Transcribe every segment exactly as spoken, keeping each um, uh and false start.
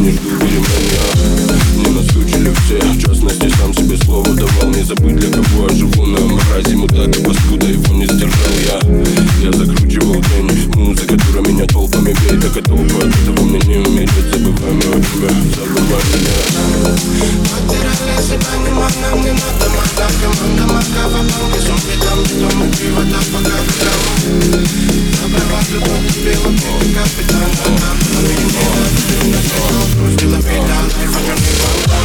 не жду перемен. Мне наскучили все, в частности сам себе слово давал. Не забыть, для кого я живу, на мразе мудак и паскуда, его не сдержал я. Я закручивал день, музыка, которая меня толпами бей. Так и толпа, от этого мне не умереть. Забывай мое имя, забывай меня. Потеряли себя, не можно, мне надо моя команда. Москва в банке, сумки там, где мы пиво, да пока ветром. Забрала ты тут, белый пить, капитан. На меня ты на стол, грустила вида, лайфа не волна.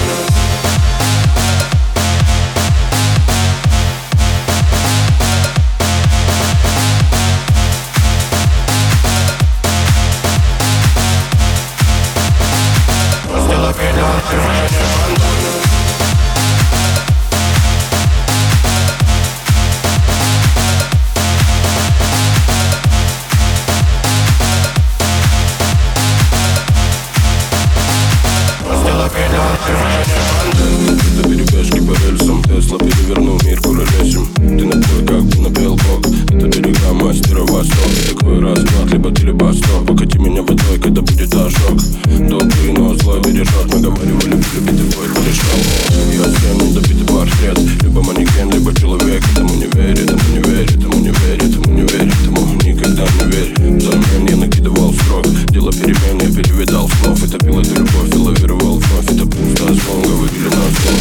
Это перебежки по рельсам, Тесла перевернул мир куролесим. Ты на бой, как бы напел бог. Это берега мастера Восток. Такой расклад, либо ты, либо стоп. Покати меня водой, когда будет ожог. Добрый, но злой бережет. Мы говорили, любит и бой порешал. Я всем недобитый портрет. Либо манекен, либо человек. Тому не верит, тому не верит, тому не верит, тому не верит, тому никогда не верит. Взамен я накидывал срок. Дело перемен, я перевидал слов. Это пил эту любовь и лавировал вновь. Это пусто, звон, говорили на слов.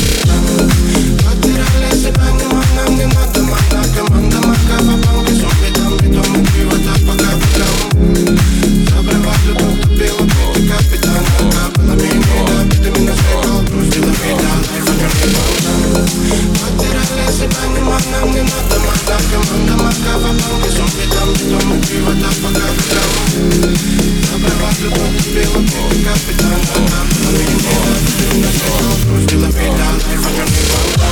Потеряли себя, не можно, мне надо моя команда. Москва в банке, сумки там, где мы пиво, да пока ветром. Забрала ты тут, тупила, пить, капитан. Была меня, ты меня срекал, грустила вида, лайфа не волна. Потеряли себя, не можно, мне надо моя команда. Москва в банке, сумки там, где мы пиво, да пока ветром. Забрала ты тут, тупила, пить, капитан. Была меня, ты меня срекал, грустила вида, лайфа не волна.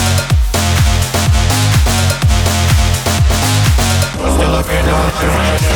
Still a